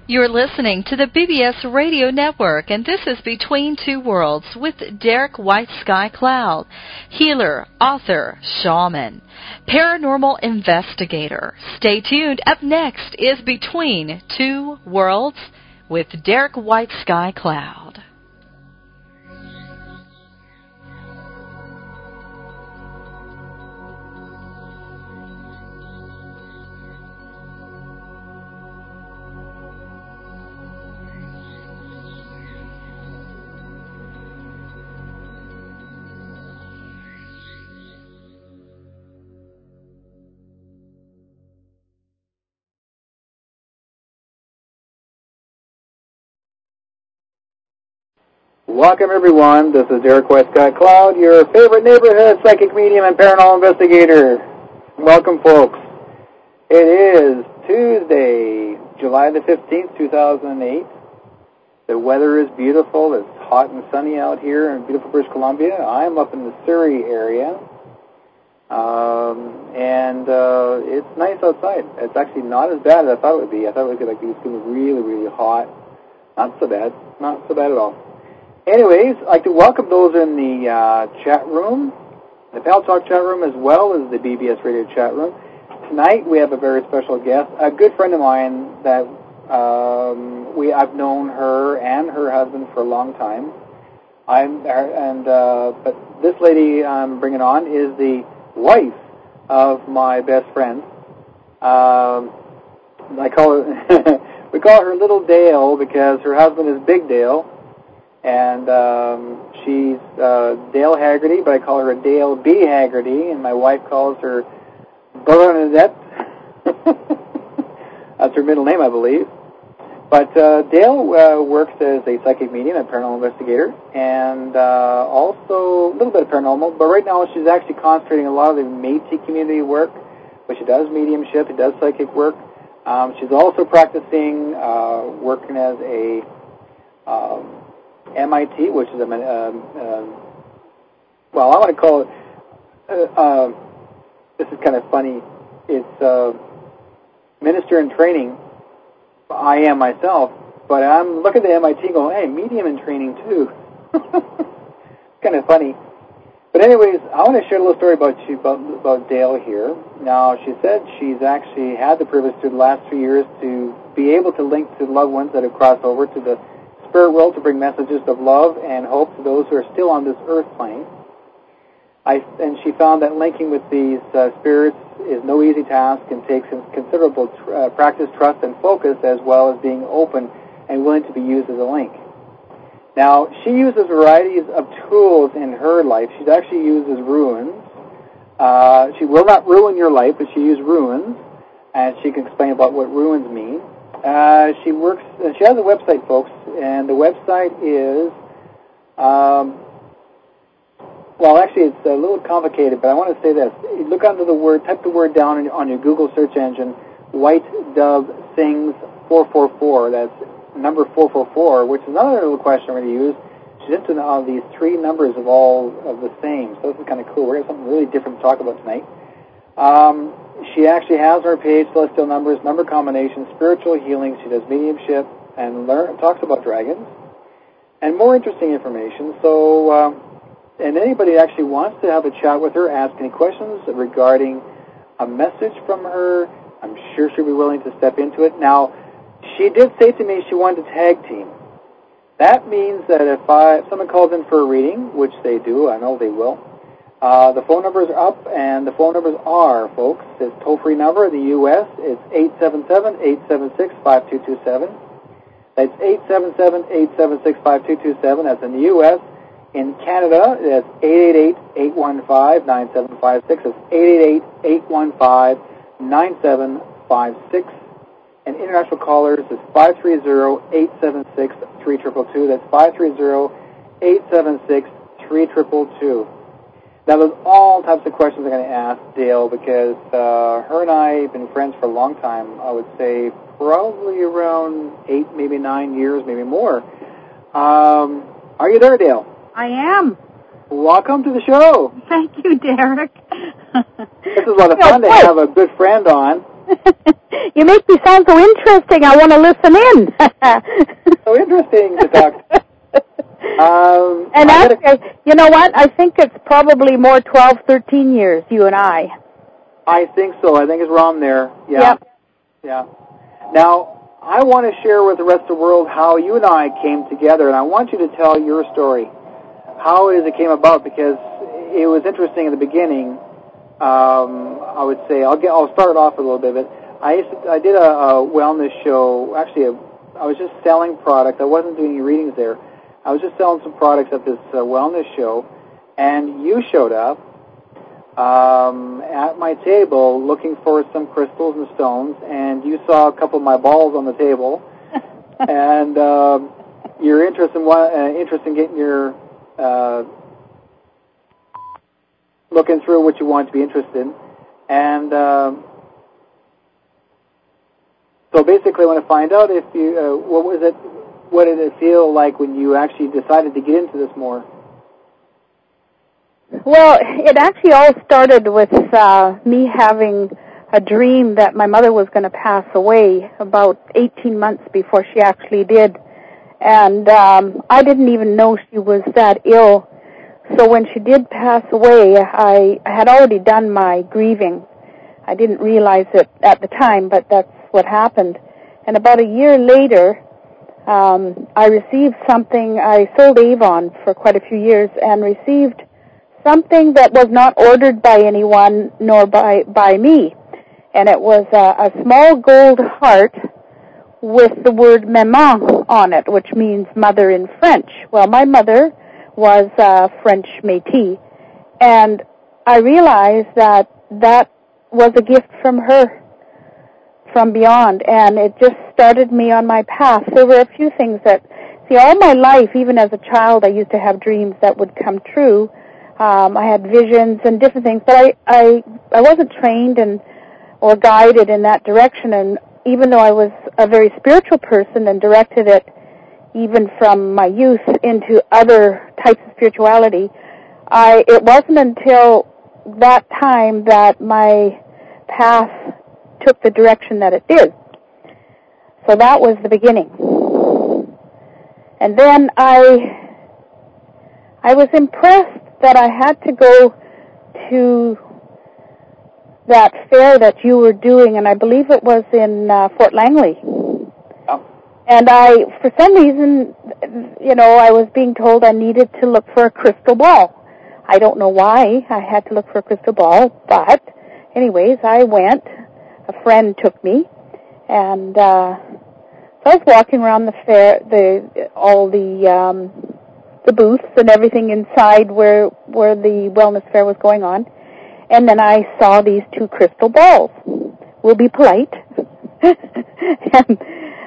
You're listening to the BBS Radio Network, and this is Between Two Worlds with Derek White Sky Cloud, healer, author, shaman, paranormal investigator. Stay tuned. Up next is Between Two Worlds with Derek White Sky Cloud. Welcome, everyone. This is Derek White Sky Cloud, your favorite neighborhood psychic medium and paranormal investigator. Welcome, folks. It is Tuesday, July the 15th, 2008. The weather is beautiful. It's hot and sunny out here in beautiful British Columbia. I'm up in the Surrey area, and it's nice outside. It's actually not as bad as I thought it would be. I thought it was going to be really, really hot. Not so bad. Not so bad at all. Anyways, I'd like to welcome those in the chat room, the Pal Talk chat room, as well as the BBS Radio chat room. Tonight we have a very special guest, a good friend of mine that I've known her and her husband for a long time. But this lady I'm bringing on is the wife of my best friend. We call her Little Dale because her husband is Big Dale. And she's Dale Haggerty, but I call her Dale B. Haggerty, and my wife calls her Bernadette. That's her middle name, I believe. But Dale works as a psychic medium and paranormal investigator, and also a little bit of paranormal, but right now she's actually concentrating a lot of the Métis community work, but she does mediumship, she does psychic work. She's also practicing working as a MIT, which is I want to call it, this is kind of funny, it's minister in training. I am myself, but I'm looking at the MIT going, hey, medium in training too. Kind of funny. But anyways, I want to share a little story about Dale here. Now, she said she's actually had the privilege through the last 3 years to be able to link to loved ones that have crossed over to the spirit world to bring messages of love and hope to those who are still on this earth plane. And she found that linking with these spirits is no easy task and takes considerable practice, trust, and focus, as well as being open and willing to be used as a link. Now, she uses varieties of tools in her life. She actually uses runes. She will not ruin your life, but she uses runes, and she can explain about what runes mean. She has a website, folks, and the website is, actually it's a little complicated, but I want to say this. Look under the word, type the word down on your Google search engine, White Dove Sings 444. That's number 444, which is another little question we're going to use. She's into these three numbers of all of the same, so this is kind of cool. We're going to have something really different to talk about tonight. She actually has her page, celestial numbers, number combinations, spiritual healing. She does mediumship and talks about dragons and more interesting information. So, and anybody that actually wants to have a chat with her, ask any questions regarding a message from her, I'm sure she'll be willing to step into it. Now, she did say to me she wanted to tag team. That means that if someone calls in for a reading, which they do, I know they will, the phone numbers are up, and the phone numbers are, folks, it's toll-free number in the U.S. It's 877-876-5227. That's 877-876-5227. That's in the U.S. In Canada, it's 888-815-9756. It's 888-815-9756. And international callers is 530-876-3222. That's 530-876-3222. Now, there's all types of questions I'm going to ask Dale because her and I have been friends for a long time. I would say probably around 8, maybe 9 years, maybe more. Are you there, Dale? I am. Welcome to the show. Thank you, Derek. This is a lot of fun to have a good friend on. You make me sound so interesting. I want to listen in. So interesting to talk. And actually, you know what? I think it's probably more 12, 13 years, you and I. I think so. I think it's around there. Yeah. Yep. Yeah. Now, I want to share with the rest of the world how you and I came together, and I want you to tell your story, how it came about, because it was interesting in the beginning. I would say I'll start off a little bit. But I did a wellness show. Actually, I was just selling products. I wasn't doing any readings there. I was just selling some products at this wellness show, and you showed up at my table looking for some crystals and stones, and you saw a couple of my balls on the table, and you're interested in getting your looking through what you want to be interested in, and so basically I want to find out if you what did it feel like when you actually decided to get into this more? Well, it actually all started with me having a dream that my mother was going to pass away about 18 months before she actually did. And I didn't even know she was that ill. So when she did pass away, I had already done my grieving. I didn't realize it at the time, but that's what happened. And about a year later, I received something. I sold Avon for quite a few years and received something that was not ordered by anyone nor by me. And it was a small gold heart with the word maman on it, which means mother in French. Well, my mother was French Métis, and I realized that was a gift from her, from beyond, and it just started me on my path. There were a few things that, all my life, even as a child, I used to have dreams that would come true. I had visions and different things, but I wasn't trained or guided in that direction, and even though I was a very spiritual person and directed it even from my youth into other types of spirituality, it wasn't until that time that my path took the direction that it did. So that was the beginning. And then I was impressed that I had to go to that fair that you were doing, and I believe it was in Fort Langley. Oh. And for some reason, I was being told I needed to look for a crystal ball. I don't know why I had to look for a crystal ball, but anyways, I went. A friend took me, and so I was walking around the fair, all the booths and everything inside where the wellness fair was going on, and then I saw these two crystal balls. We'll be polite. And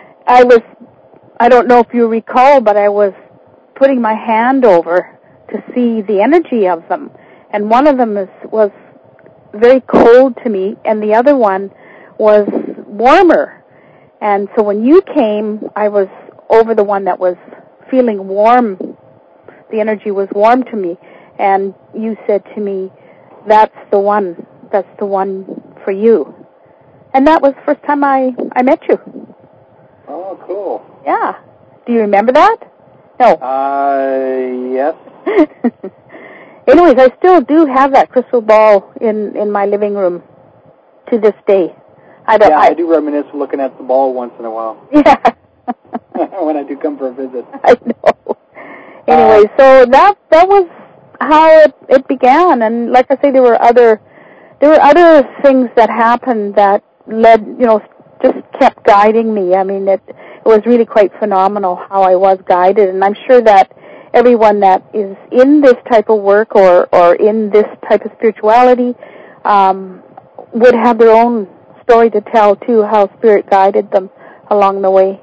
I don't know if you recall, but I was putting my hand over to see the energy of them, and one of them was very cold to me, and the other one was warmer. And so when you came, I was over the one that was feeling warm. The energy was warm to me, and you said to me, that's the one for you. And that was the first time I met you. Oh, cool. Yeah. Do you remember that? No. Yes. Anyways, I still do have that crystal ball in my living room to this day. I do reminisce looking at the ball once in a while. Yeah. When I do come for a visit. I know. Anyway, so that was how it began, and like I say, there were other things that happened that led, just kept guiding me. I mean, it was really quite phenomenal how I was guided, and I'm sure that everyone that is in this type of work or in this type of spirituality would have their own story to tell, too, how Spirit guided them along the way.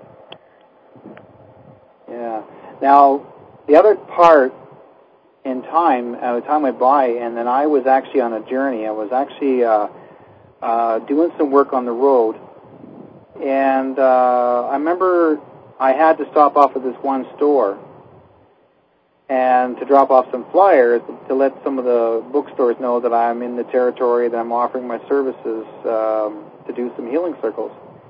Yeah. Now, the other part in time went by, and then I was actually on a journey. I was actually doing some work on the road, and I remember I had to stop off at this one store and to drop off some flyers to let some of the bookstores know that I'm in the territory, that I'm offering my services to do some healing circles.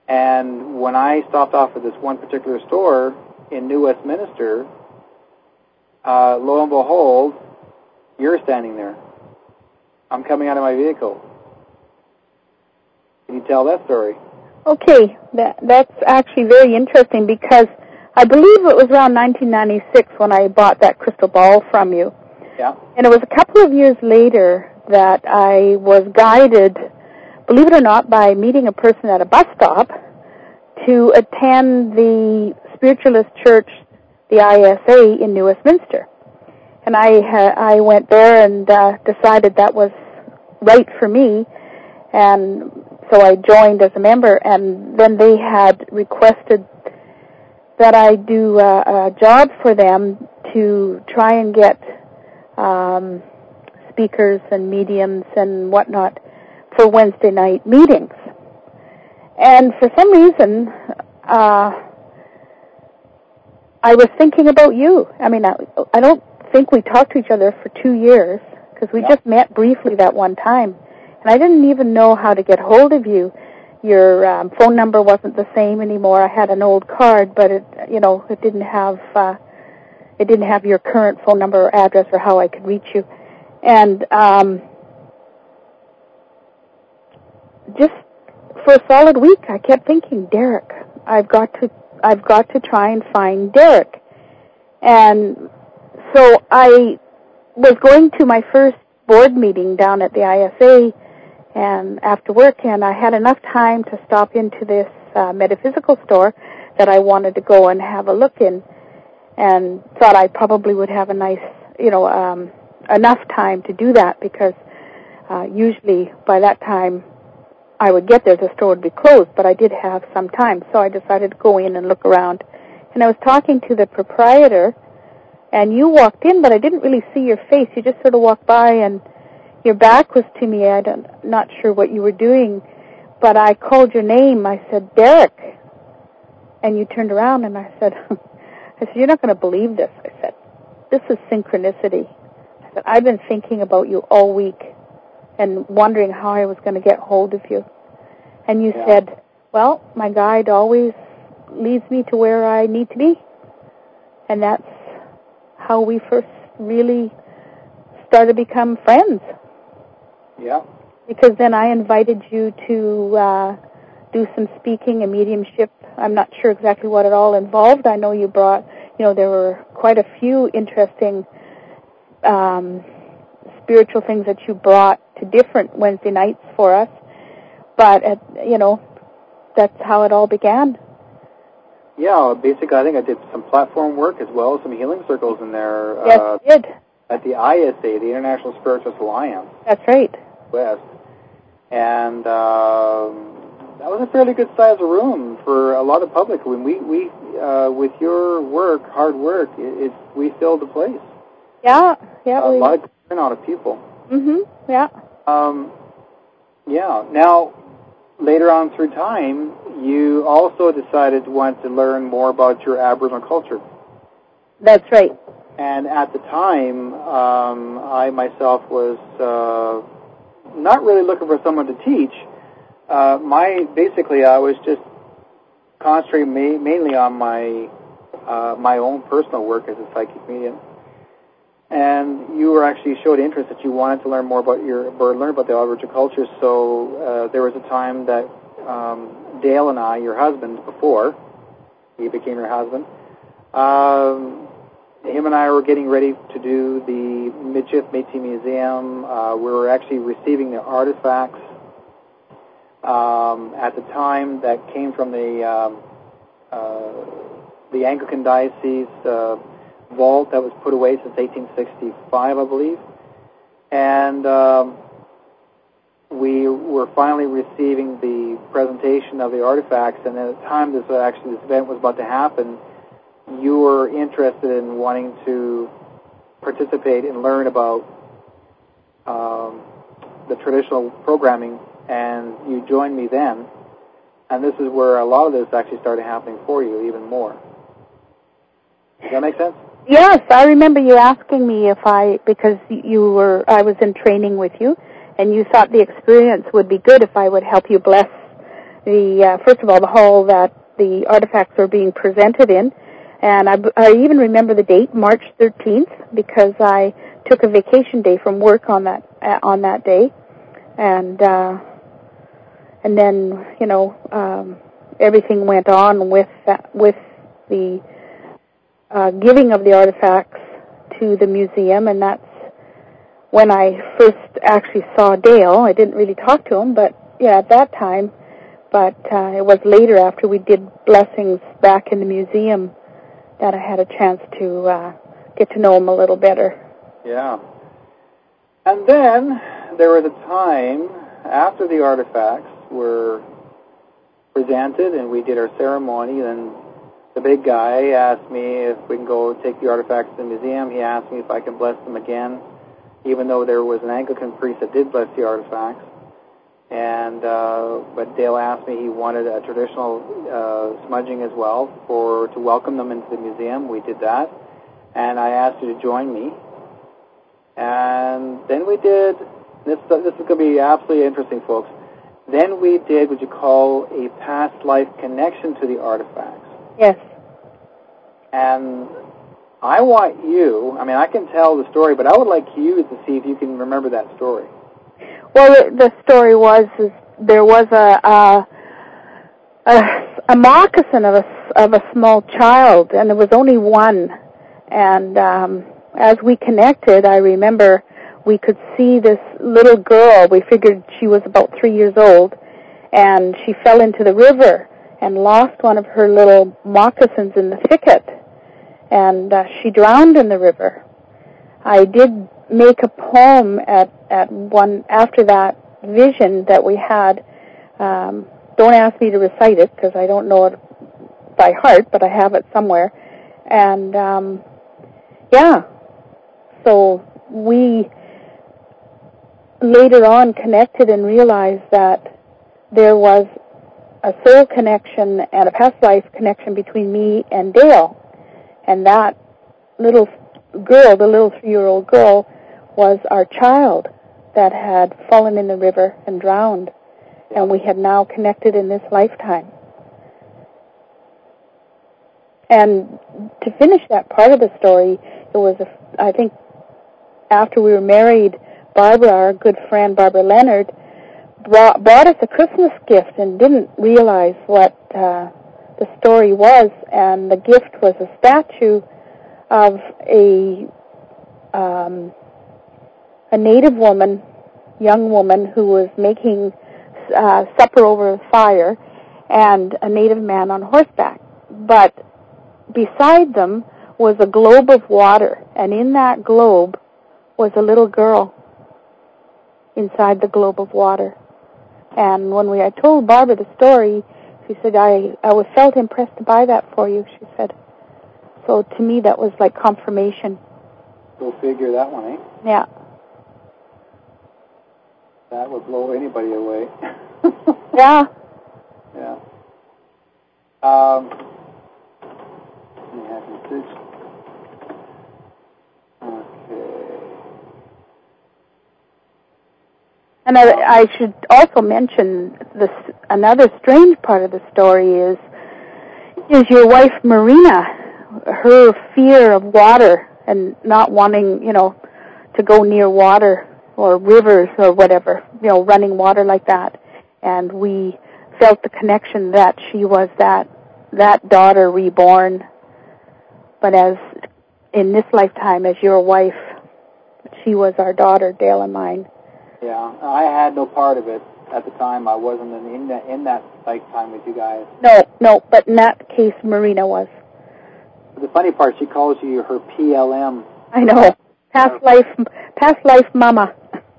And when I stopped off at this one particular store in New Westminster, lo and behold, you're standing there. I'm coming out of my vehicle. Can you tell that story? Okay, that's actually very interesting because I believe it was around 1996 when I bought that crystal ball from you. Yeah. And it was a couple of years later that I was guided, believe it or not, by meeting a person at a bus stop to attend the Spiritualist Church, the ISA, in New Westminster. And I went there and decided that was right for me, and so I joined as a member, and then they had requested that I do a job for them to try and get speakers and mediums and whatnot for Wednesday night meetings. And for some reason, I was thinking about you. I mean, I don't think we talked to each other for 2 years, because we just met briefly that one time. And I didn't even know how to get hold of you. Your phone number wasn't the same anymore. I had an old card, but it didn't have your current phone number or address or how I could reach you. And just for a solid week, I kept thinking, Derek, I've got to try and find Derek. And so I was going to my first board meeting down at the ISA and after work, and I had enough time to stop into this metaphysical store that I wanted to go and have a look in, and thought I probably would have a nice, enough time to do that, because usually by that time I would get there, the store would be closed, but I did have some time, so I decided to go in and look around. And I was talking to the proprietor, and you walked in, but I didn't really see your face. You just sort of walked by, and your back was to me. I'm not sure what you were doing, but I called your name. I said, Derek. And you turned around, and I said, you're not going to believe this. I said, this is synchronicity. I said, I've been thinking about you all week and wondering how I was going to get hold of you. And you said, well, my guide always leads me to where I need to be. And that's how we first really started to become friends. Yeah. Because then I invited you to do some speaking and mediumship. I'm not sure exactly what it all involved. I know you brought, there were quite a few interesting spiritual things that you brought to different Wednesday nights for us. But, that's how it all began. Yeah, basically I think I did some platform work as well as some healing circles in there. Yes, you did. At the ISA, the International Spiritualist Alliance. That's right. West. And that was a fairly good size room for a lot of public. When we with your work, hard work, we filled the place. Yeah. A lot of turnout of people. Yeah. Yeah. Now, later on through time, you also decided you wanted to learn more about your Aboriginal culture. That's right. And at the time, I myself was not really looking for someone to teach. Basically, I was just concentrating mainly on my own personal work as a psychic medium. And you were actually showed interest that you wanted to learn more about learn about the Aboriginal culture. So there was a time that Dale and I, your husband, before he became your husband, him and I were getting ready to do the Michif Métis Museum. We were actually receiving the artifacts at the time that came from the Anglican Diocese vault that was put away since 1865, I believe. And we were finally receiving the presentation of the artifacts, and at the time this event was about to happen, you were interested in wanting to participate and learn about the traditional programming, and you joined me then. And this is where a lot of this actually started happening for you even more. Does that make sense? Yes, I remember you asking me because I was in training with you, and you thought the experience would be good if I would help you bless first of all, the hall that the artifacts were being presented in. And I even remember the date, March 13th, because I took a vacation day from work on that day. And then, everything went on with the giving of the artifacts to the museum, and that's when I first actually saw Dale. I didn't really talk to him, but at that time. But it was later, after we did blessings back in the museum, that I had a chance to get to know him a little better. Yeah. And then there was a time after the artifacts were presented and we did our ceremony, and the big guy asked me if we can go take the artifacts to the museum. He asked me if I can bless them again, even though there was an Anglican priest that did bless the artifacts. And but Dale asked me, he wanted a traditional smudging as well to welcome them into the museum. We did that, and I asked you to join me. And then we did this is going to be absolutely interesting, folks. Then we did what you call a past life connection to the artifacts. Yes. And I want you, I can tell the story, but I would like you to see if you can remember that story. Well, the story was there was a moccasin of a small child, and there was only one. And as we connected, I remember we could see this little girl. We figured she was about 3 years old, and she fell into the river and lost one of her little moccasins in the thicket, and she drowned in the river. I did make a poem at one after that vision that we had. Don't ask me to recite it because I don't know it by heart, but I have it somewhere. And so we later on connected and realized that there was a soul connection and a past life connection between me and Dale, and that little girl, the little 3-year-old girl, was our child that had fallen in the river and drowned, and we had now connected in this lifetime. And to finish that part of the story, it was, I think, after we were married, Barbara, our good friend Barbara Leonard, brought us a Christmas gift and didn't realize what the story was, and the gift was a statue of a native woman, young woman, who was making supper over a fire, and a native man on horseback. But beside them was a globe of water, and in that globe was a little girl inside the globe of water. And when I told Barbara the story, she said, I felt impressed to buy that for you, she said. So to me, that was like confirmation. Go figure that one, eh? Yeah. That would blow anybody away. Yeah. Yeah. Let me have this. Okay. And I should also mention another strange part of the story is your wife Marina, her fear of water and not wanting, to go near water or rivers or whatever, running water like that. And we felt the connection that she was that daughter reborn. But as in this lifetime, as your wife, she was our daughter, Dale and mine. Yeah, I had no part of it at the time. I wasn't in that lifetime with you guys. No, but in that case, Marina was. The funny part, she calls you her PLM. I know, past life mama.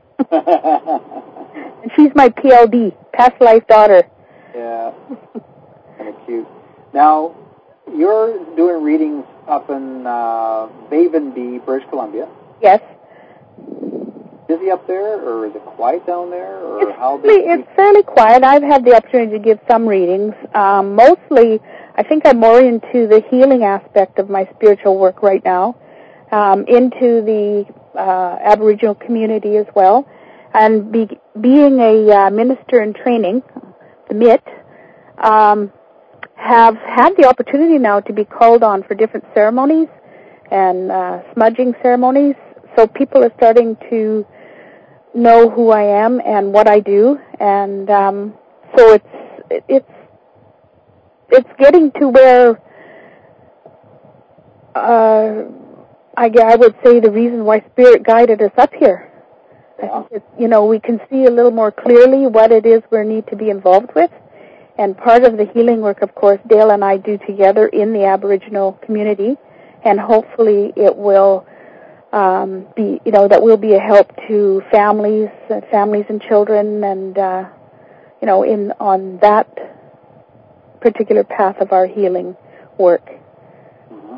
And she's my PLD, past life daughter. Yeah, kind of cute. Now, you're doing readings up in Vavenby, British Columbia. Yes. Busy up there, or is it quiet down there, or it's fairly quiet. I've had the opportunity to give some readings. Mostly, I think I'm more into the healing aspect of my spiritual work right now, into the Aboriginal community as well, and being a minister in training, the MIT, have had the opportunity now to be called on for different ceremonies and smudging ceremonies. So people are starting to know who I am and what I do, and so it's getting to where I would say the reason why Spirit guided us up here. Yeah. I think it's, we can see a little more clearly what it is we need to be involved with. And part of the healing work, of course, Dale and I do together in the Aboriginal community, and hopefully it will be, that will be a help to families and children, and on that particular path of our healing work. Mm-hmm.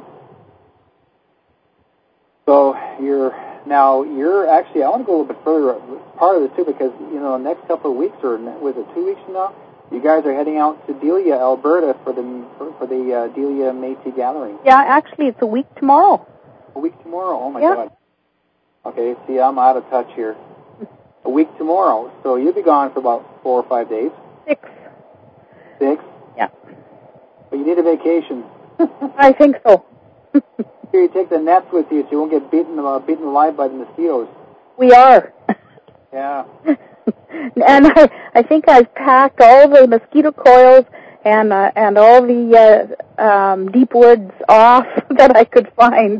So you're actually, I want to go a little bit further part of this too, because the next couple of weeks, or was it 2 weeks from now, you guys are heading out to Delia, Alberta for the Delia Métis Gathering. Yeah, actually it's a week tomorrow. A week tomorrow? Oh my God. Okay, see, I'm out of touch here. A week tomorrow, so you'll be gone for about 4 or 5 days. 6. 6? Yeah. But you need a vacation. I think so. Here, you take the nets with you so you won't get beaten alive by the mosquitoes. We are. Yeah. And I think I've packed all the mosquito coils and all the deep woods off that I could find.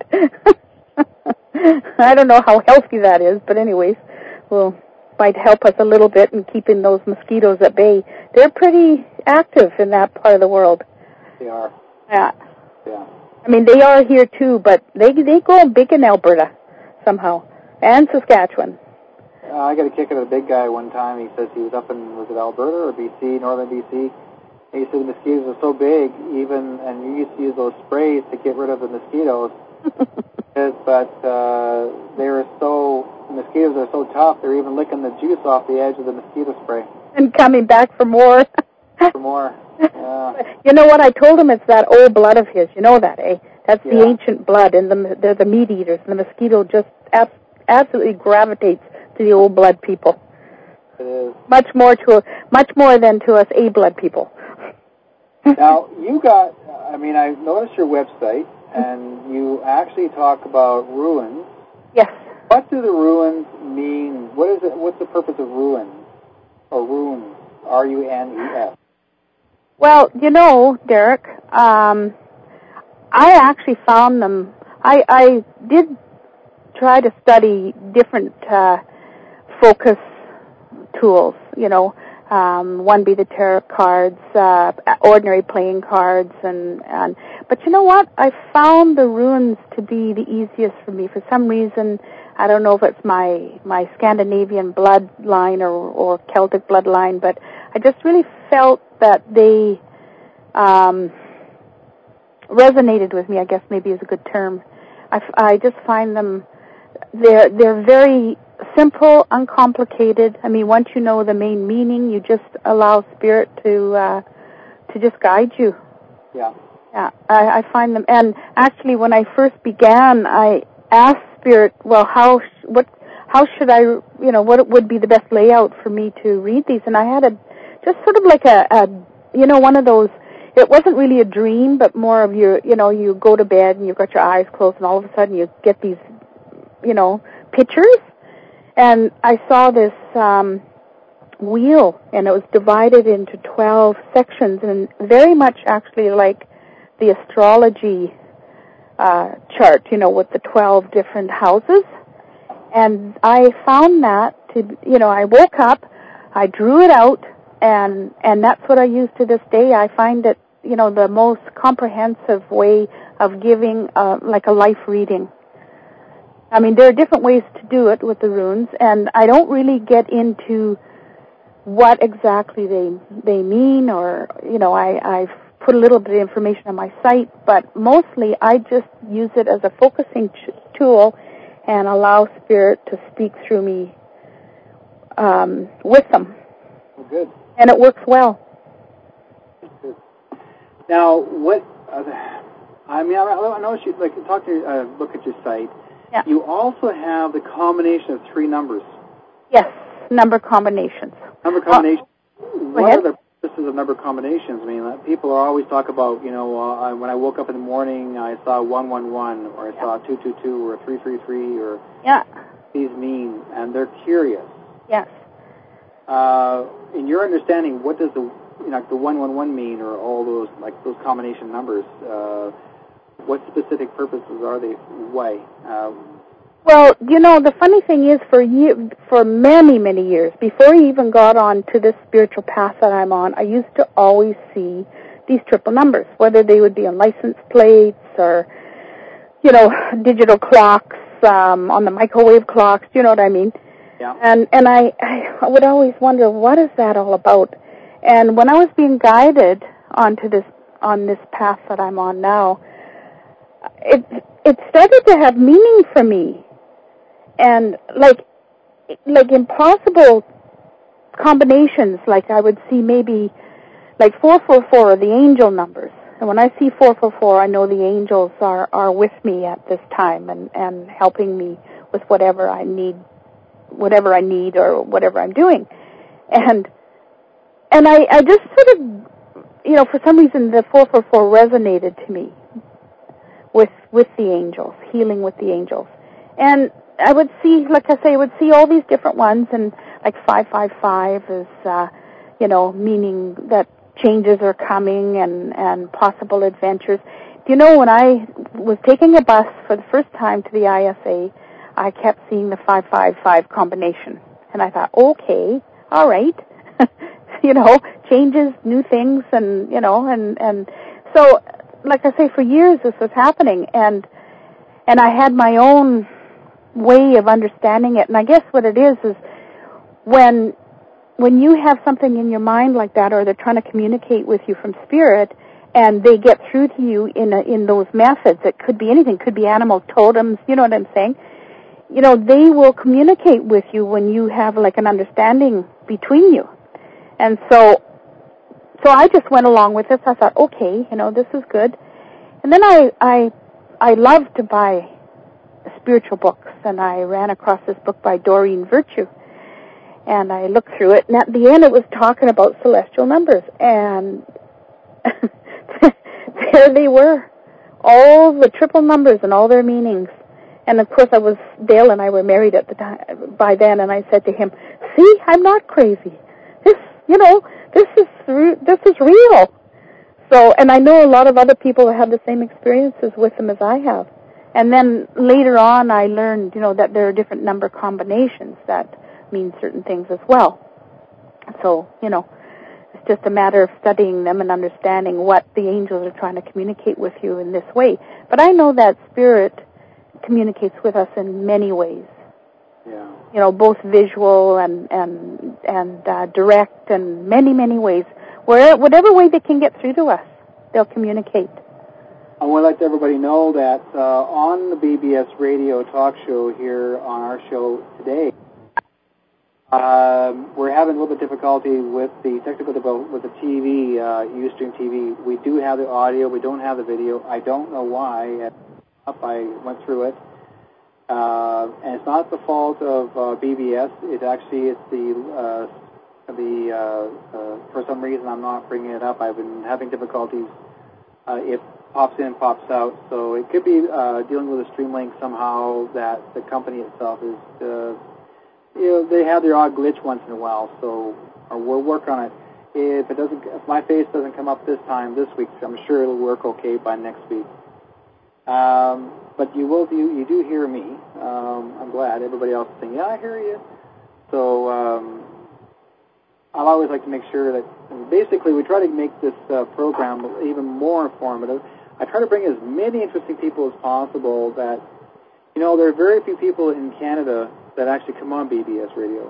I don't know how healthy that is, but anyways, might help us a little bit in keeping those mosquitoes at bay. They're pretty active in that part of the world. They are. Yeah. Yeah. I mean, they are here too, but they go big in Alberta somehow, and Saskatchewan. I got a kick out of a big guy one time. He says he was up in, was it Alberta or BC, northern BC? And he said the mosquitoes are so big, and you used to use those sprays to get rid of the mosquitoes. But the mosquitoes are so tough, they're even licking the juice off the edge of the mosquito spray. And coming back for more. For more, yeah. You know what, I told him it's that old blood of his. You know that, eh? That's Yeah. the ancient blood, and they're the meat eaters, and the mosquito just absolutely gravitates to the old blood people. It is. Much more than to us A-blood people. Now, I noticed your website, and you actually talk about ruins. Yes. What do the ruins mean? What is it? What's the purpose of ruins? Or runes? R-U-N-E-S. Well, Derek, I actually found them. I did try to study different focus tools, one be the tarot cards, ordinary playing cards, but you know what? I found the runes to be the easiest for me. For some reason, I don't know if it's my Scandinavian bloodline or Celtic bloodline, but I just really felt that they resonated with me, I guess maybe is a good term. I just find them, they're very simple, uncomplicated. I mean, once you know the main meaning, you just allow Spirit to just guide you. Yeah. Yeah, I find them, and actually when I first began, I asked Spirit, well, how should I, what would be the best layout for me to read these? And I had just sort of like a one of those, it wasn't really a dream, but more of you go to bed and you've got your eyes closed and all of a sudden you get these, pictures. And I saw this wheel, and it was divided into 12 sections, and very much actually like the astrology chart, with the 12 different houses. And I found that I woke up, I drew it out, and that's what I use to this day. I find it, the most comprehensive way of giving like a life reading. I mean, there are different ways to do it with the runes, and I don't really get into what exactly they mean, or, I've put a little bit of information on my site, but mostly I just use it as a focusing tool and allow Spirit to speak through me with them. Well, good. And it works well. Good. Now, I know you look at your site. Yeah. You also have the combination of 3 numbers. Yes, number combinations. Number combinations. What are systems of number combinations. I mean, people always talk about, when I woke up in the morning, I saw 111, or I saw 222, or 333, or these mean, and they're curious. Yes. In your understanding, what does the 111 mean, or all those combination numbers? What specific purposes are they? Why? Well, the funny thing is, for many, many years, before I even got on to this spiritual path that I'm on, I used to always see these triple numbers, whether they would be on license plates or, digital clocks, on the microwave clocks, you know what I mean? Yeah. And I would always wonder, what is that all about? And when I was being guided on this path that I'm on now, it started to have meaning for me. And like impossible combinations, like I would see maybe like 444 are the angel numbers. And when I see 444, I know the angels are with me at this time and helping me with whatever I need or whatever I'm doing. And I just sort of, for some reason the 444 resonated to me with the angels, healing with the angels. And I would see, I would see all these different ones, and like 555 is, meaning that changes are coming and possible adventures. Do you know, when I was taking a bus for the first time to the ISA, I kept seeing the 555 combination. And I thought, okay, all right, changes, new things, and so, like I say, for years this was happening, and I had my own way of understanding it. And I guess what it is when you have something in your mind like that, or they're trying to communicate with you from spirit, and they get through to you in those methods, it could be anything, could be animal totems, you know what I'm saying? They will communicate with you when you have like an understanding between you. And so I just went along with this. I thought, okay, this is good. And then I love to buy spiritual books, and I ran across this book by Doreen Virtue, and I looked through it, and at the end it was talking about celestial numbers, and there they were, all the triple numbers and all their meanings. And of course Dale and I were married at the time by then, and I said to him, see, I'm not crazy. This is real. So, and I know a lot of other people have the same experiences with them as I have. And then later on I learned, that there are different number combinations that mean certain things as well. So, it's just a matter of studying them and understanding what the angels are trying to communicate with you in this way. But I know that spirit communicates with us in many ways. Yeah. Both visual and direct, and many, many ways. Whatever way they can get through to us, they'll communicate. I want to let everybody know that on the BBS radio talk show here on our show today, we're having a little bit of difficulty with the technical difficulty with the TV, Ustream TV. We do have the audio, we don't have the video. I don't know why. I went through it. And it's not the fault of BBS. It's for some reason I'm not bringing it up. I've been having difficulties. It pops in, pops out. So it could be dealing with a stream link somehow, that the company itself is, they have their odd glitch once in a while. So we'll work on it. If my face doesn't come up this week, I'm sure it'll work okay by next week. But you do hear me. I'm glad. Everybody else is saying, yeah, I hear you. So I'll always like to make sure that, basically, we try to make this program even more informative. I try to bring as many interesting people as possible that, there are very few people in Canada that actually come on BBS radio.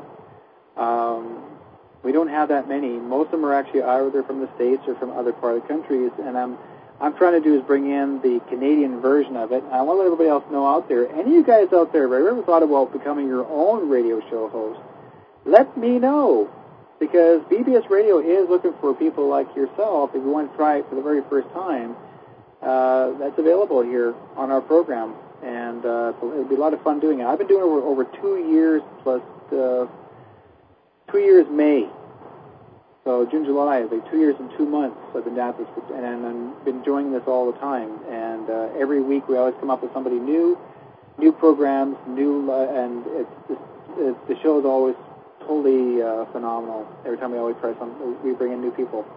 We don't have that many. Most of them are actually either from the States or from other part of the countries, and I'm trying to do is bring in the Canadian version of it. I want to let everybody else know out there, any of you guys out there, if you ever thought about becoming your own radio show host, let me know, because BBS Radio is looking for people like yourself. If you want to try it for the very first time, that's available here on our program, and it'll be a lot of fun doing it. I've been doing it over 2 years plus 2 years May. So June, July, it's like 2 years and 2 months I've been at this, and I've been enjoying this all the time. And every week we always come up with somebody new programs, and the show is always totally phenomenal. Every time we always try something, we bring in new people.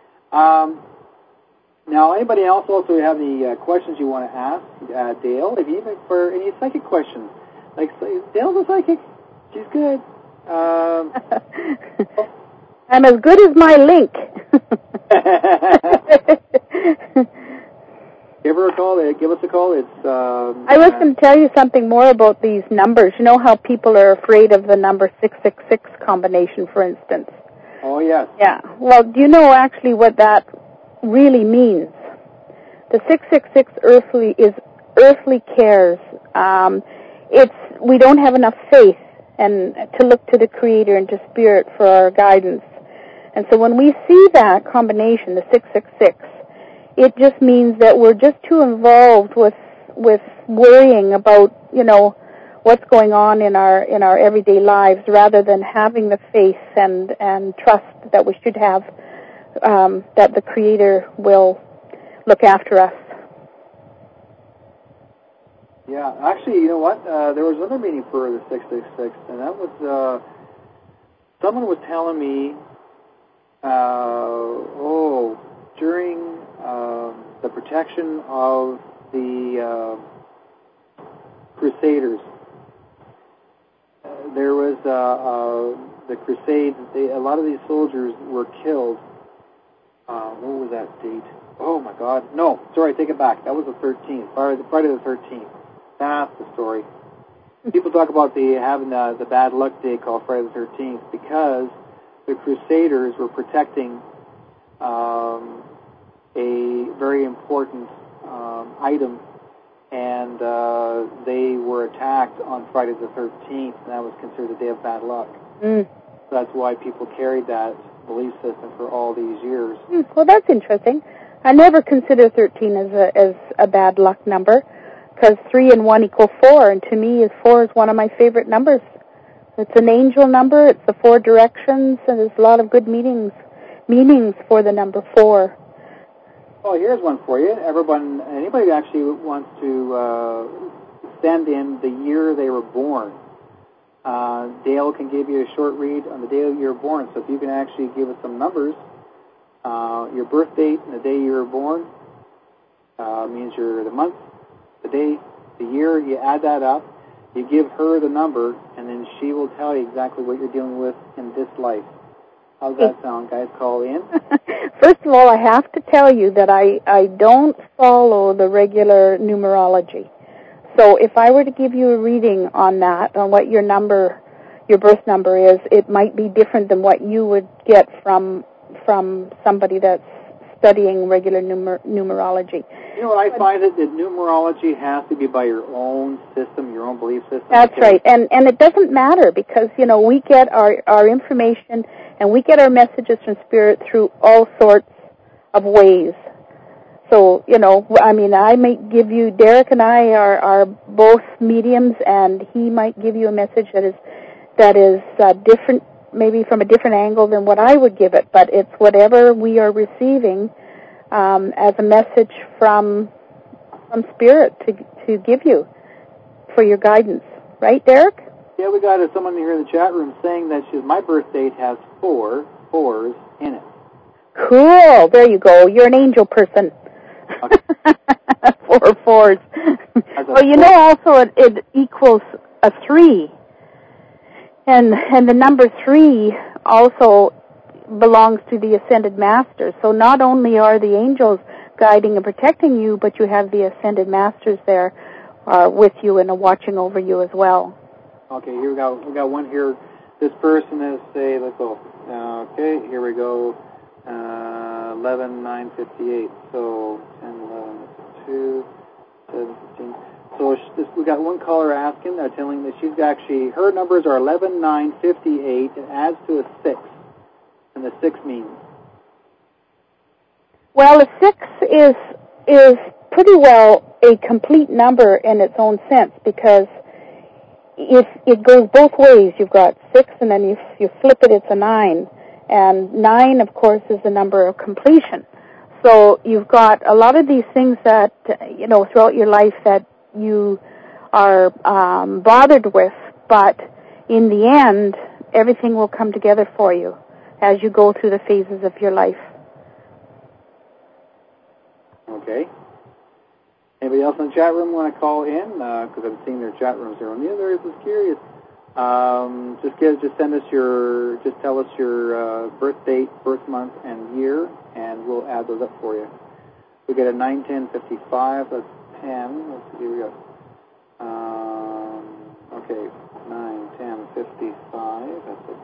Now, anybody else also have any questions you want to ask Dale? If even for any psychic questions, like Dale's a psychic, she's good. I'm as good as my link. Give her a call. Give us a call. It's. I was going to tell you something more about these numbers. You know how people are afraid of the number 666 combination, for instance. Oh yes. Yeah. Well, do you know actually what that really means? The 666 is earthly cares. We don't have enough faith and to look to the Creator and to Spirit for our guidance. And so when we see that combination, the 666, it just means that we're just too involved with worrying about, what's going on in our everyday lives, rather than having the faith and trust that we should have, that the Creator will look after us. Yeah, actually, you know what? There was another meaning for the 666, and that was someone was telling me, during the protection of the Crusaders, there was the Crusades. A lot of these soldiers were killed. What was that date? Oh my God! No, sorry, take it back. That was the 13th. Friday the 13th. That's the story. People talk about having the bad luck day called Friday the 13th because the Crusaders were protecting a very important item, and they were attacked on Friday the 13th, and that was considered a day of bad luck. So that's why people carried that belief system for all these years. Well, that's interesting. I never consider 13 as a bad luck number, because 3 and 1 equal 4, and to me, 4 is one of my favorite numbers. It's an angel number. It's the 4 directions, and there's a lot of good meanings for the number 4. Oh, here's one for you. Anybody who actually wants to send in the year they were born, Dale can give you a short read on the day you were born. So if you can actually give us some numbers, your birth date and the day you were born means the month, the day, the year. You add that up. You give her the number, and then she will tell you exactly what you're dealing with in this life. How's that sound, guys? Call in. First of all, I have to tell you that I don't follow the regular numerology. So if I were to give you a reading on that, on what your birth number is, it might be different than what you would get from somebody that's studying regular numerology. You know what I find that numerology has to be by your own system, your own belief system. That's right, and it doesn't matter because we get our information and we get our messages from Spirit through all sorts of ways. So I might give you. Derek and I are both mediums, and he might give you a message that is different, maybe from a different angle than what I would give it, but it's whatever we are receiving as a message from Spirit to give you for your guidance. Right, Derek? Yeah, we got someone here in the chat room saying that my birth date has 4 4s in it. Cool. There you go. You're an angel person. Okay. 4 4s. Well, also it equals a 3. And the number 3 also belongs to the Ascended Masters. So not only are the angels guiding and protecting you, but you have the Ascended Masters there with you and watching over you as well. Okay, here we got one here. This person is, let's go. Okay, here we go. 11/9/58. So 10, 11, 2, 7, 15. So we got one caller asking, telling that she's actually, her numbers are 11/9/58. It adds to a 6. And the 6 means? Well, a 6 is pretty well a complete number in its own sense, because it goes both ways. You've got 6, and then if you flip it, it's a 9. And 9, of course, is the number of completion. So you've got a lot of these things that, throughout your life that you are bothered with, but in the end, everything will come together for you as you go through the phases of your life. Okay. Anybody else in the chat room want to call in? Because I'm seeing their chat rooms are on the other. I was curious. Just tell us your birth date, birth month, and year, and we'll add those up for you. We get a 9/10/55. That's 10. Let's see. Here we go. Okay, 9/10/55. That's it.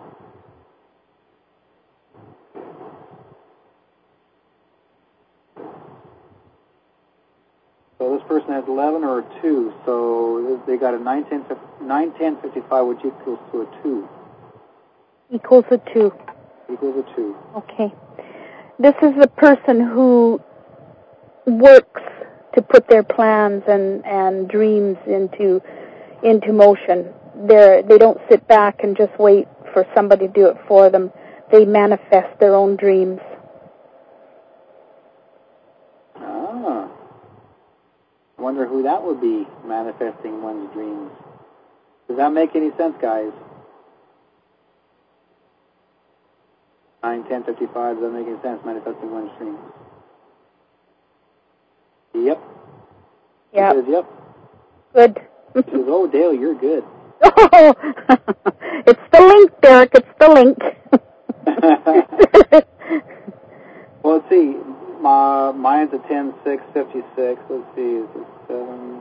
So this person has 11 or a 2, so they got a 9/10/55, which equals to a 2. Equals a 2. Equals a 2. Okay. This is the person who works to put their plans and dreams into motion. They don't sit back and just wait for somebody to do it for them. They manifest their own dreams. Ah. I wonder who that would be, manifesting one's dreams. Does that make any sense, guys? 9/10/55, does that make any sense, manifesting one's dreams? Yep. Yep. Says, yep. Good. She says, oh, Dale, you're good. Oh, it's the link, Derek. It's the link. Well, let's see. Mine's a 10/6/56. Let's see. Is it 7?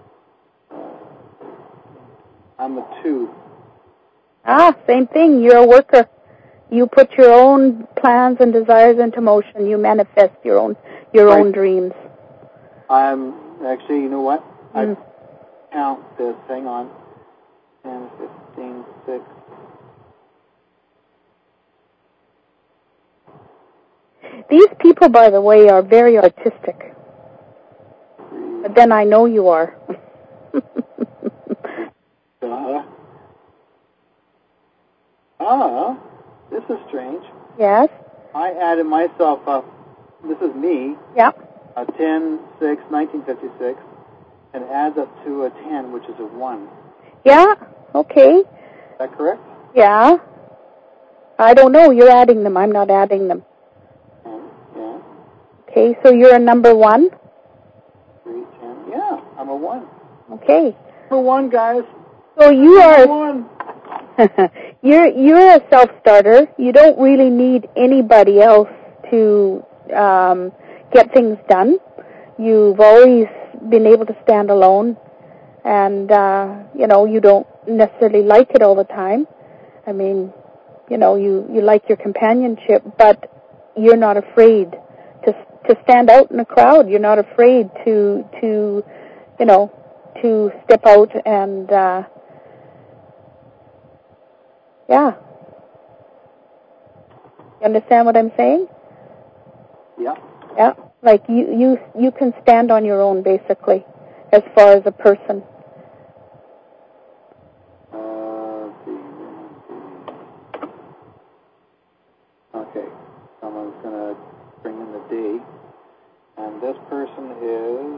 I'm a 2. Same thing. You're a worker. You put your own plans and desires into motion. You manifest your own dreams. I'm actually, you know what? I count this. Hang on. 10, 15, 6. These people, by the way, are very artistic. But then I know you are. This is strange. Yes? I added myself up. This is me. Yeah. 10/6/1956, and adds up to a 10, which is a 1. Yeah, okay. Is that correct? Yeah. I don't know. You're adding them. I'm not adding them. Yeah. Okay, so you're a number 1? 3, 10. Yeah, I'm a 1. Okay. Number 1, guys. So you are... 1. You're a self-starter. You don't really need anybody else to get things done. You've always been able to stand alone, and you don't necessarily like it all the time. I mean, you like your companionship, but you're not afraid to stand out in a crowd. You're not afraid to step out and yeah. You understand what I'm saying? Yeah. Yeah. Like you can stand on your own, basically, as far as a person. Let's see. Okay. Someone's going to bring in the D. And this person is...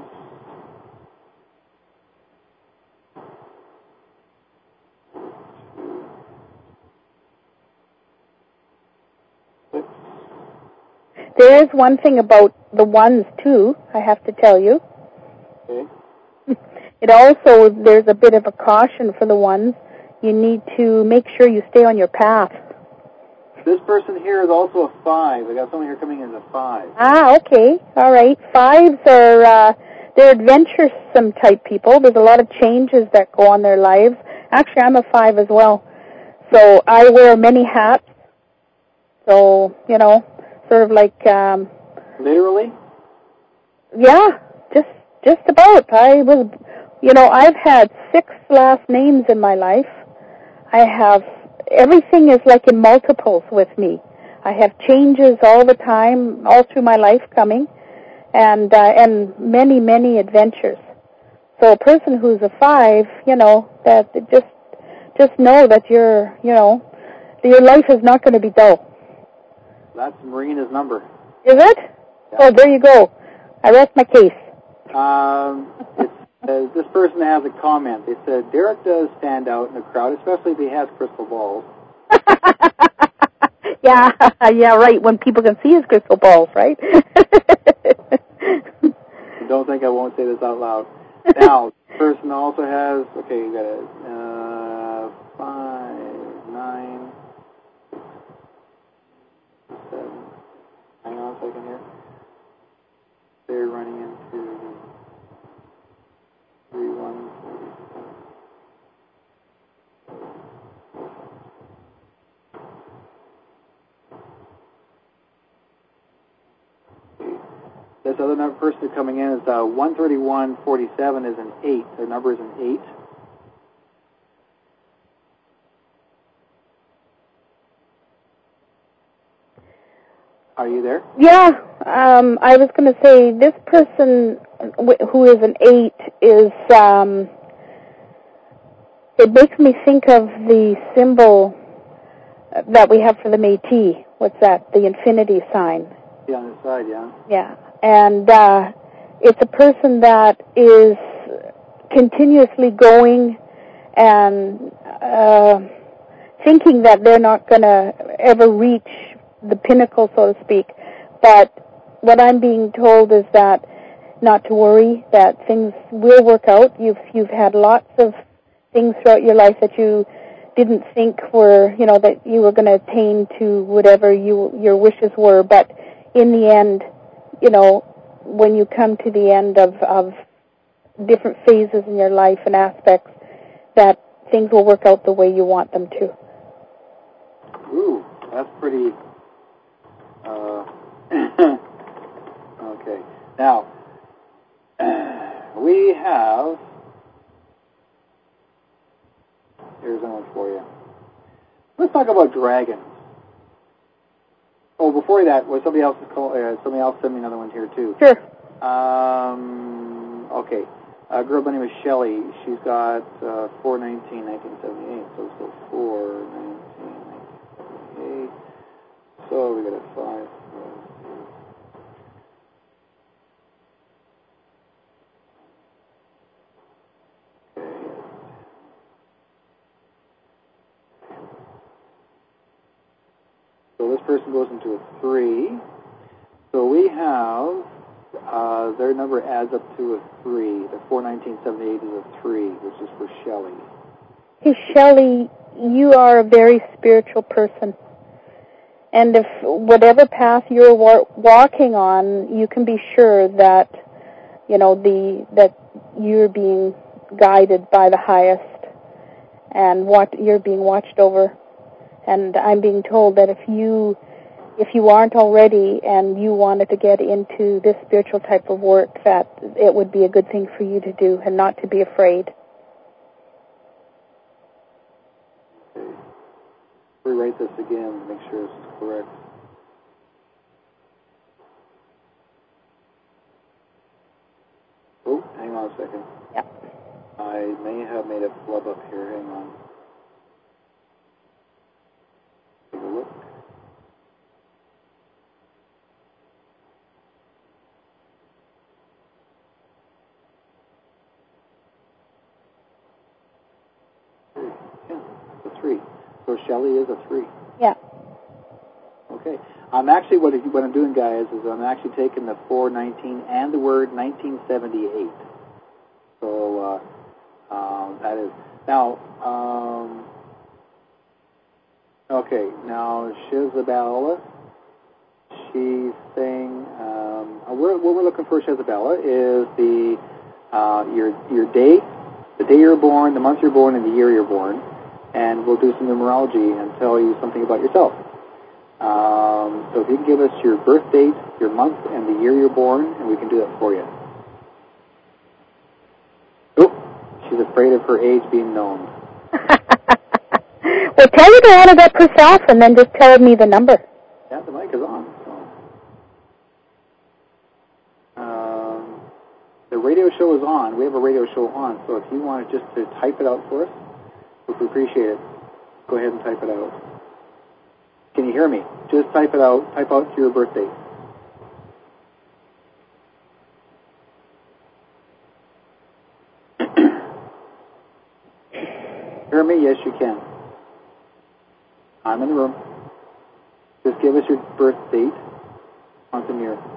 There is one thing about the 1s, too, I have to tell you. Okay. It also, there's a bit of a caution for the 1s. You need to make sure you stay on your path. This person here is also a 5. I got someone here coming in as a 5. Okay. All right. 5s are, they're adventuresome type people. There's a lot of changes that go on their lives. Actually, I'm a 5 as well. So I wear many hats. So, sort of like... Literally? Yeah, just about. I've had 6 last names in my life. Everything is like in multiples with me. I have changes all the time, all through my life coming, and many, many adventures. So a person who's a 5, that just know that your life is not going to be dull. That's Marina's number. Is it? Yeah. Oh, there you go. I rest my case. This person has a comment. They said, Derek does stand out in the crowd, especially if he has crystal balls. Yeah, right, when people can see his crystal balls, right? Don't think I won't say this out loud. Now, this person also has, okay, you got it, 5, 9, 7, hang on a second here. They're running into 3, 1, 47. This other person coming in is 13147 is an 8. Their number is an 8. Are you there? Yeah, I was going to say this person who is an 8 is, it makes me think of the symbol that we have for the Métis. What's that? The infinity sign. Yeah, on the side, yeah. Yeah, and it's a person that is continuously going and thinking that they're not going to ever reach the pinnacle, so to speak. But what I'm being told is that not to worry, that things will work out. You've had lots of things throughout your life that you didn't think were, that you were going to attain to whatever your wishes were. But in the end, when you come to the end of different phases in your life and aspects, that things will work out the way you want them to. Ooh, that's pretty... Okay. Now, we have... Here's one for you. Let's talk about dragons. Oh, before that, somebody else sent me another one here, too. Sure. Okay. A girl by the name of Shelley. She's got 4/19/1978. So 4/19/1978. So we got a 5. So this person goes into a 3. So we have, their number adds up to a 3. The 4/19/78 is a 3, which is for Shelley. Hey, Shelley, you are a very spiritual person. And if whatever path you're walking on, you can be sure that, that you're being guided by the highest and you're being watched over. And I'm being told that if you aren't already and you wanted to get into this spiritual type of work, that it would be a good thing for you to do and not to be afraid. Okay. Rewrite this again to make sure this is correct. Oh, hang on a second. Yeah. I may have made a flub up here. Hang on. Take a look. Yeah, it's a 3. So Shelley is a 3. Yeah. Okay. I'm actually, what I'm doing, guys, is I'm actually taking the 4/19 and the word 1978. So that is now. Okay. Now Shizabella, she's saying what we're looking for. Shizabella is the your day, the day you're born, the month you're born, and the year you're born, and we'll do some numerology and tell you something about yourself. So if you can give us your birth date, your month, and the year you're born, and we can do that for you. Oh, she's afraid of her age being known. Well, tell her to add it up herself and then just tell me the number. Yeah, the mic is on. So. The radio show is on. We have a radio show on, so if you want just to type it out for us, we appreciate it. Go ahead and type it out. Can you hear me, just type it out. Type out your birthday. Hear me? Yes, you can. I'm in the room. Just give us your birth date, month and year.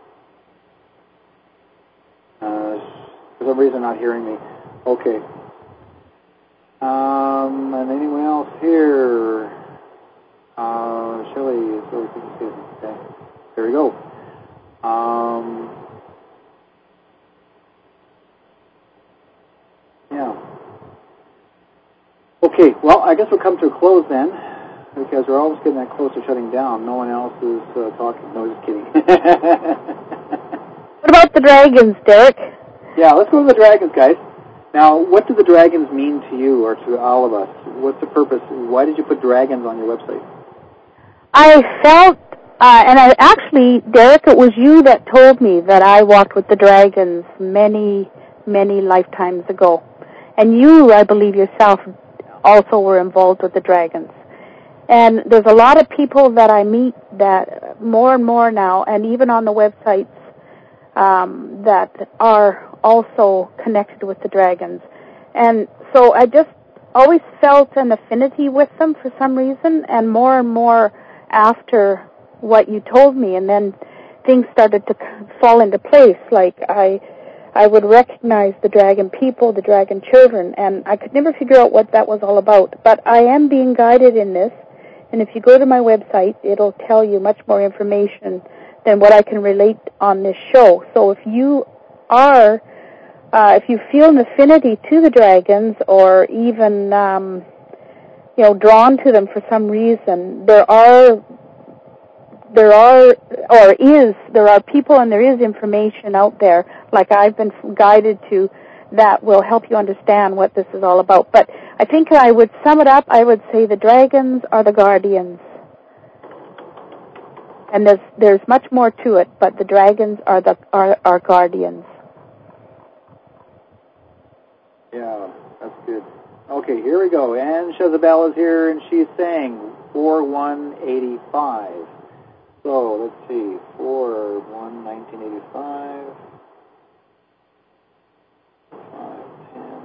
For some reason, not hearing me. Okay. And anyone else here? Shelley is over to. Okay. There we go. Yeah. Okay. Well, I guess we'll come to a close then, because we're almost getting that close to shutting down. No one else is talking. No, just kidding. What about the dragons, Derek? Yeah, let's go to the dragons, guys. Now, what do the dragons mean to you or to all of us? What's the purpose? Why did you put dragons on your website? I felt, Derek, it was you that told me that I walked with the dragons many, many lifetimes ago. And you, I believe yourself, also were involved with the dragons. And there's a lot of people that I meet that more and more now, and even on the websites, that are also connected with the dragons. And so I just always felt an affinity with them for some reason, and more after what you told me, and then things started to fall into place. Like I would recognize the dragon people, the dragon children, and I could never figure out what that was all about. But I am being guided in this, and if you go to my website, it'll tell you much more information than what I can relate on this show. So if you are, if you feel an affinity to the dragons, or even, drawn to them for some reason, there are people and there is information out there, like I've been guided to, that will help you understand what this is all about. But I think I would sum it up, I would say the dragons are the guardians. And there's much more to it, but the dragons are our guardians. Yeah, that's good. Okay, here we go. Anne Shezabel is here, and she's saying 4185. So, let's see, 4/1/1985. 5/10.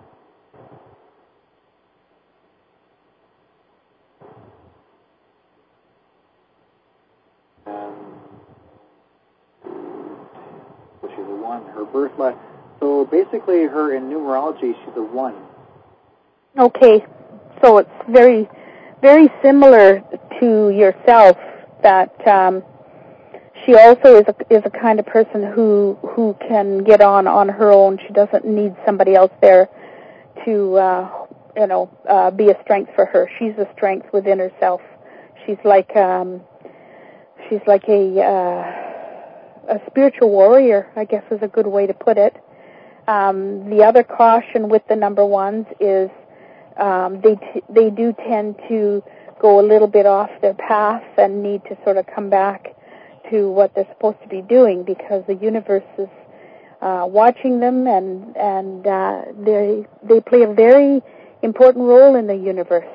So she's a 1. Her birth life. So basically, in numerology, she's a 1. Okay, so it's very, very similar to yourself. That she also is a kind of person who can get on her own. She doesn't need somebody else there to be a strength for her. She's a strength within herself. She's like a spiritual warrior, I guess is a good way to put it. The other caution with the number ones is they do tend to go a little bit off their path and need to sort of come back to what they're supposed to be doing, because the universe is watching them, and they play a very important role in the universe.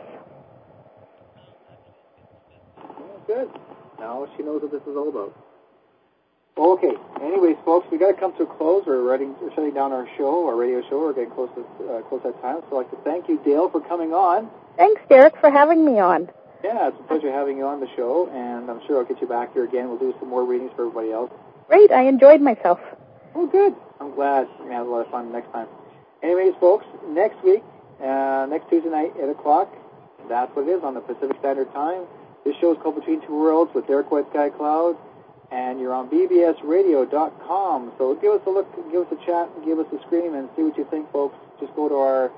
Good. Now she knows what this is all about. Okay. Anyways, folks, we got to come to a close. We're shutting down our show, our radio show. We're getting close to that time. So I'd like to thank you, Dale, for coming on. Thanks, Derek, for having me on. Yeah, it's a pleasure having you on the show, and I'm sure I'll get you back here again. We'll do some more readings for everybody else. Great. I enjoyed myself. Oh, good. I'm glad. We're going to have a lot of fun next time. Anyways, folks, next week, next Tuesday night, 8 o'clock, that's what it is on the Pacific Standard Time. This show is called Between Two Worlds with Derek White Sky Cloud, and you're on bbsradio.com. So give us a look, give us a chat, give us a scream, and see what you think, folks. Just go to our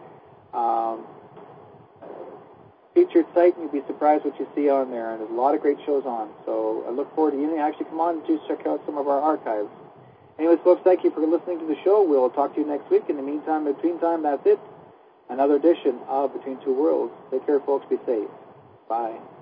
featured site, and you'll be surprised what you see on there. And there's a lot of great shows on. So I look forward to you actually come on and just check out some of our archives. Anyways, folks, thank you for listening to the show. We'll talk to you next week. In the meantime, between time, that's it. Another edition of Between Two Worlds. Take care, folks. Be safe. Bye.